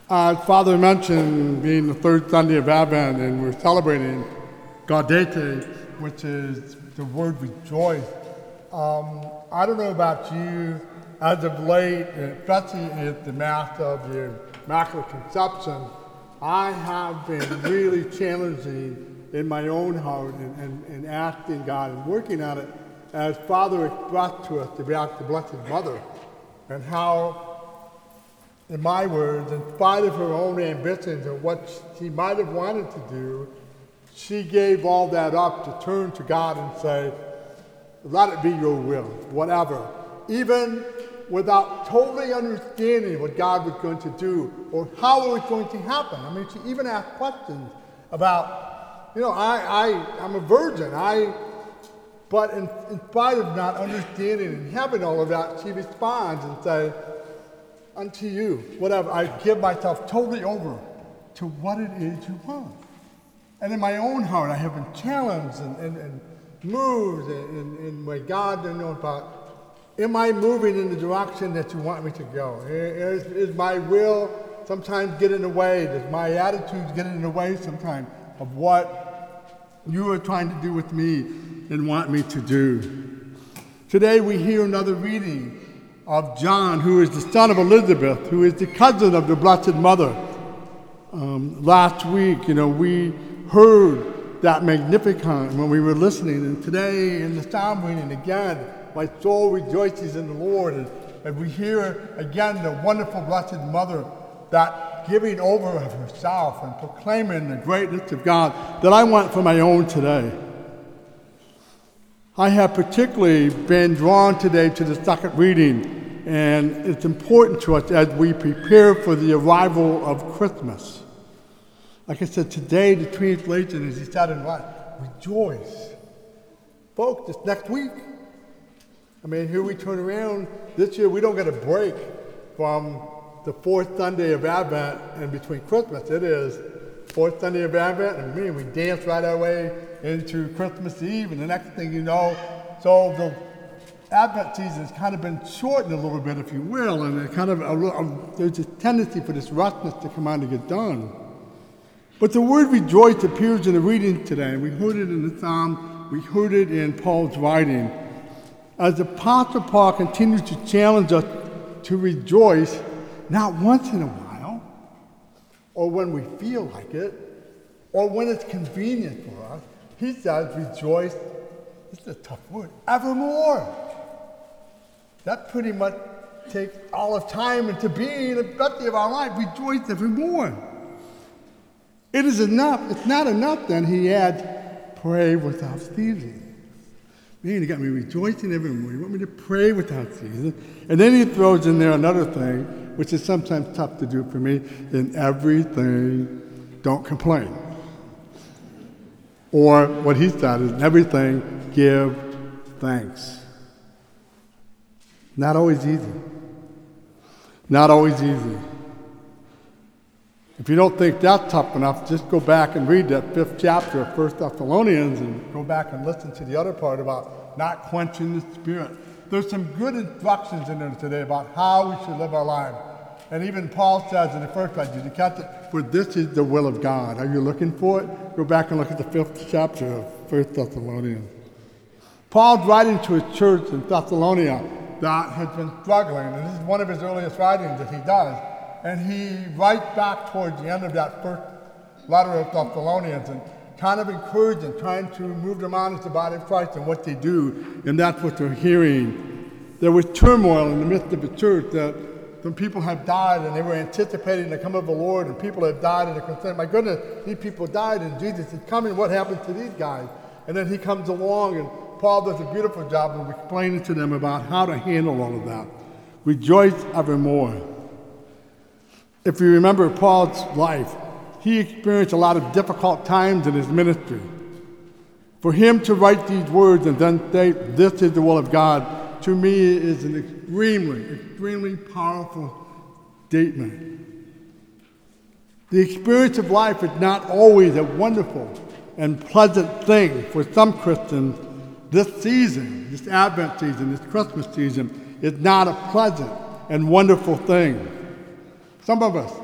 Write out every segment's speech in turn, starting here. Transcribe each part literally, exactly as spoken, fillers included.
Uh, Father mentioned being the third Sunday of Advent, and we're celebrating Gaudete, which is the word rejoice. Um, I don't know about you, as of late, especially at the Mass of the Immaculate Conception, I have been really challenging in my own heart and, and, and asking God and working on it as Father expressed to us about the Blessed Mother and how, in my words, in spite of her own ambitions and what she might have wanted to do, she gave all that up to turn to God and say, let it be your will, whatever. Even without totally understanding what God was going to do or how it was going to happen. I mean, she even asked questions about, you know, I, I, I'm a virgin. I, but in, in spite of not understanding and having all of that, she responds and says, unto you, whatever, I give myself totally over to what it is you want. And in my own heart, I have been challenged and, and, and moved in, in my God, you know, about, am I moving in the direction that you want me to go? Is, is my will sometimes get in the way? Does my attitudes get in the way sometimes of what you are trying to do with me and want me to do? Today we hear another reading of John, who is the son of Elizabeth, who is the cousin of the Blessed Mother. Um, last week, you know, we heard that Magnificat when we were listening, and today in the Psalm reading again, my soul rejoices in the Lord, and, and we hear again the wonderful Blessed Mother, that giving over of herself and proclaiming the greatness of God that I want for my own today. I have particularly been drawn today to the second reading, and it's important to us as we prepare for the arrival of Christmas. Like I said, today the translation, as he said in Latin, rejoice. Folks, it's next week. I mean, here we turn around. This year we don't get a break from the fourth Sunday of Advent and between Christmas. It is fourth Sunday of Advent, and man, we dance right our way into Christmas Eve, and the next thing you know, so the Advent season has kind of been shortened a little bit, if you will, and it kind of a, a, there's a tendency for this rushness to come on to get done. But the word rejoice appears in the reading today. We heard it in the Psalm, we heard it in Paul's writing. As the Apostle Paul continues to challenge us to rejoice, not once in a while, or when we feel like it, or when it's convenient for us, he says rejoice, this is a tough word, evermore. That pretty much takes all of time into being the best of our life. Rejoice evermore. It is enough. It's not enough, then, he adds, pray without ceasing. Man, you got me rejoicing evermore. You want me to pray without ceasing? And then he throws in there another thing, which is sometimes tough to do for me, in everything, don't complain. Or what he said is, in everything, give thanks. Not always easy. Not always easy. If you don't think that's tough enough, just go back and read that fifth chapter of First Thessalonians and go back and listen to the other part about not quenching the Spirit. There's some good instructions in there today about how we should live our lives. And even Paul says in the first place, did you catch it? For this is the will of God. Are you looking for it? Go back and look at the fifth chapter of First Thessalonians. Paul's writing to a church in Thessalonica that has been struggling, and this is one of his earliest writings that he does. And he writes back towards the end of that first letter of Thessalonians and kind of encouraging, trying to move them on as the body of Christ and what they do, and that's what they're hearing. There was turmoil in the midst of the church that some people have died, and they were anticipating the coming of the Lord, and people have died, and they're concerned, my goodness, these people died, and Jesus is coming, what happened to these guys? And then he comes along, and Paul does a beautiful job of explaining to them about how to handle all of that. Rejoice evermore. If you remember Paul's life, he experienced a lot of difficult times in his ministry. For him to write these words and then say, this is the will of God, to me is an extremely, extremely powerful statement. The experience of life is not always a wonderful and pleasant thing for some Christians. This season, this Advent season, this Christmas season, is not a pleasant and wonderful thing. Some of us,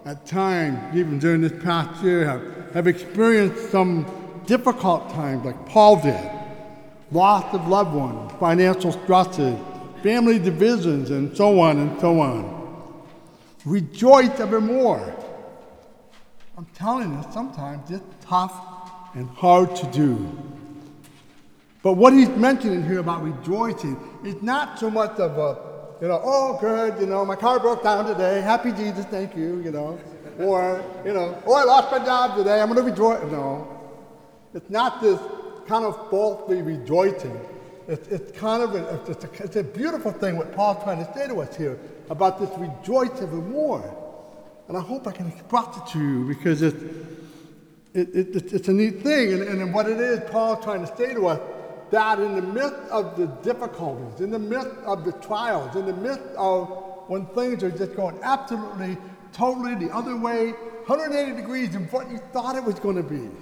at times, even during this past year, have, have experienced some difficult times like Paul did. Loss of loved ones, financial stresses, family divisions, and so on and so on. Rejoice evermore. I'm telling you, sometimes it's tough and hard to do. But what he's mentioning here about rejoicing is not so much of a, you know, oh, good, you know, my car broke down today. Happy Jesus, thank you, you know. Or, you know, oh, I lost my job today. I'm going to rejoice. No. It's not this kind of falsely rejoicing. It's, it's kind of a, it's, a, it's a beautiful thing what Paul's trying to say to us here about this rejoice evermore. And I hope I can express it to you because it's, it, it, it, it's a neat thing. And, and what it is, Paul's trying to say to us, that in the midst of the difficulties, in the midst of the trials, in the midst of when things are just going absolutely, totally the other way, one hundred eighty degrees of what you thought it was going to be,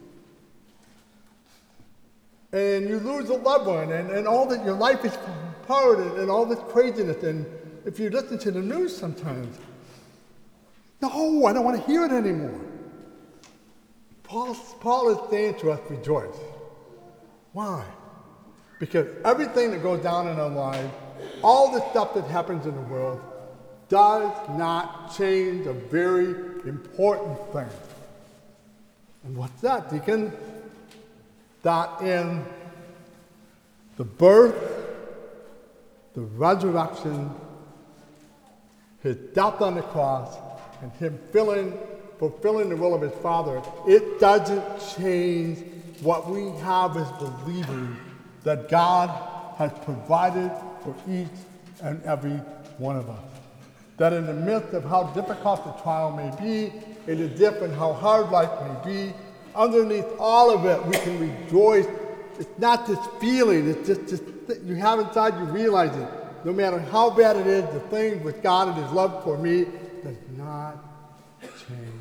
and you lose a loved one, and, and all that your life is apart, and, and all this craziness, and if you listen to the news sometimes, no, I don't want to hear it anymore. Paul, Paul is saying to us, rejoice. Why? Because everything that goes down in our lives, all the stuff that happens in the world, does not change a very important thing. And what's that, Deacon? That in the birth, the resurrection, his death on the cross, and him filling, fulfilling the will of his Father, it doesn't change what we have as believers that God has provided for each and every one of us. That in the midst of how difficult the trial may be, in the dip and how hard life may be, underneath all of it, we can rejoice. It's not this feeling, it's just this you have inside, you realize it. No matter how bad it is, the thing with God and his love for me does not change.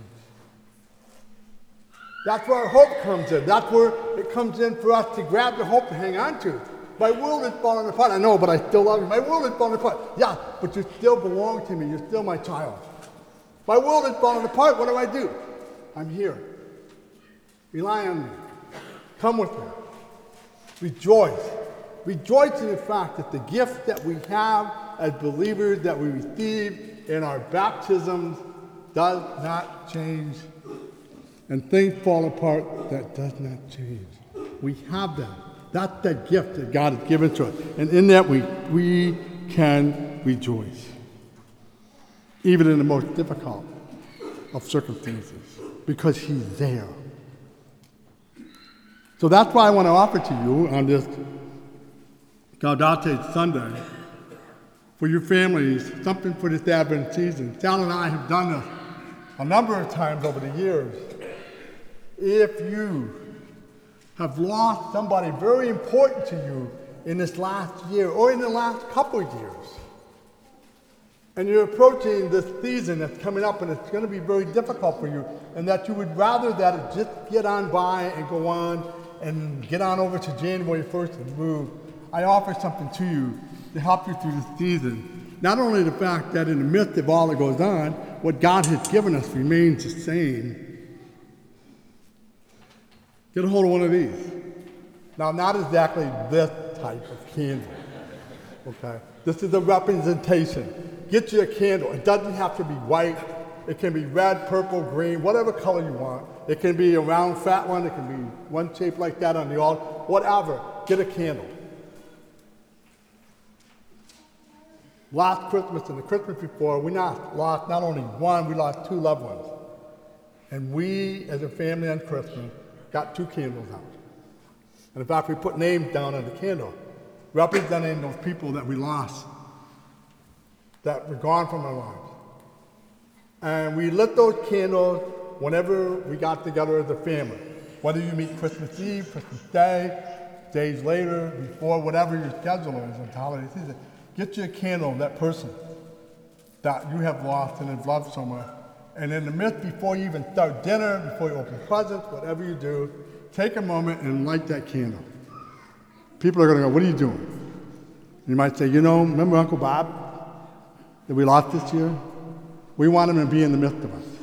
That's where our hope comes in. That's where it comes in for us to grab the hope to hang on to. My world is falling apart. I know, but I still love you. My world is falling apart. Yeah, but you still belong to me. You're still my child. My world is falling apart. What do I do? I'm here. Rely on me. Come with me. Rejoice. Rejoice in the fact that the gift that we have as believers that we receive in our baptisms does not change. And things fall apart, that does not change. We have that. That's the gift that God has given to us. And in that we, we can rejoice. Even in the most difficult of circumstances. Because he's there. So that's why I want to offer to you on this Gaudete Sunday, for your families, something for this Advent season. Sal and I have done this a number of times over the years. If you have lost somebody very important to you in this last year or in the last couple of years, and you're approaching this season that's coming up and it's going to be very difficult for you, and that you would rather that it just get on by and go on and get on over to January first and move, I offer something to you to help you through this season. Not only the fact that in the midst of all that goes on, what God has given us remains the same. Get a hold of one of these. Now, not exactly this type of candle, okay? This is a representation. Get you a candle. It doesn't have to be white. It can be red, purple, green, whatever color you want. It can be a round, fat one. It can be one shaped like that on the altar. Whatever. Get a candle. Last Christmas and the Christmas before, we not lost not only one, we lost two loved ones. And we, as a family on Christmas, got two candles out. And in fact, we put names down on the candle, representing those people that we lost, that were gone from our lives. And we lit those candles whenever we got together as a family. Whether you meet Christmas Eve, Christmas Day, days later, before, whatever your schedule is in the holiday season, get you a candle of that person that you have lost and have loved so much. And in the midst, before you even start dinner, before you open presents, whatever you do, take a moment and light that candle. People are going to go, what are you doing? You might say, you know, remember Uncle Bob that we lost this year? We want him to be in the midst of us.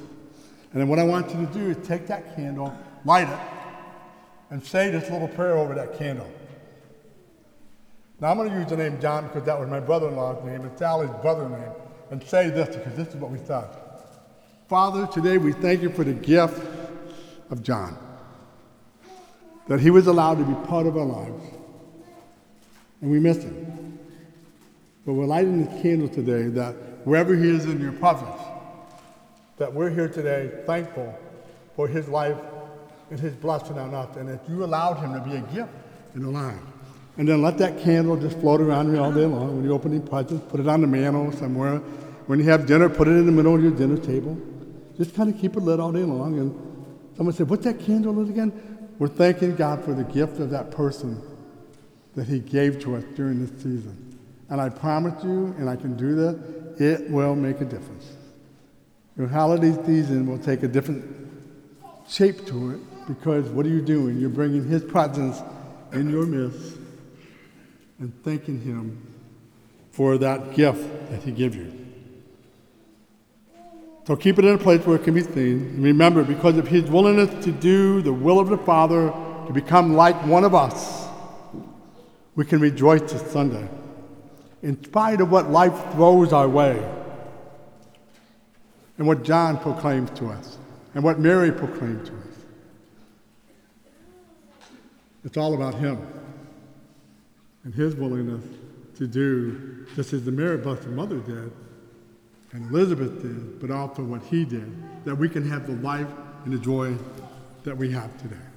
And then what I want you to do is take that candle, light it, and say this little prayer over that candle. Now I'm going to use the name John because that was my brother-in-law's name and Sally's brother's name, and say this because this is what we thought. Father, today we thank you for the gift of John, that he was allowed to be part of our lives, and we miss him. But we're lighting this candle today that wherever he is in your presence, that we're here today thankful for his life and his blessing on us, and that you allowed him to be a gift in our lives. And then let that candle just float around you all day long. When you open your presents, put it on the mantle somewhere. When you have dinner, put it in the middle of your dinner table. Just kind of keep it lit all day long. And someone said, what's that candle lit again? We're thanking God for the gift of that person that he gave to us during this season. And I promise you, and I can do that, it will make a difference. Your holiday season will take a different shape to it, because what are you doing? You're bringing his presence in your midst and thanking him for that gift that he gave you. So keep it in a place where it can be seen. And remember, because of his willingness to do the will of the Father, to become like one of us, we can rejoice this Sunday. In spite of what life throws our way, and what John proclaims to us, and what Mary proclaimed to us. It's all about him and his willingness to do just as the Mary Blessed Mother did, and Elizabeth did, but also what he did, that we can have the life and the joy that we have today.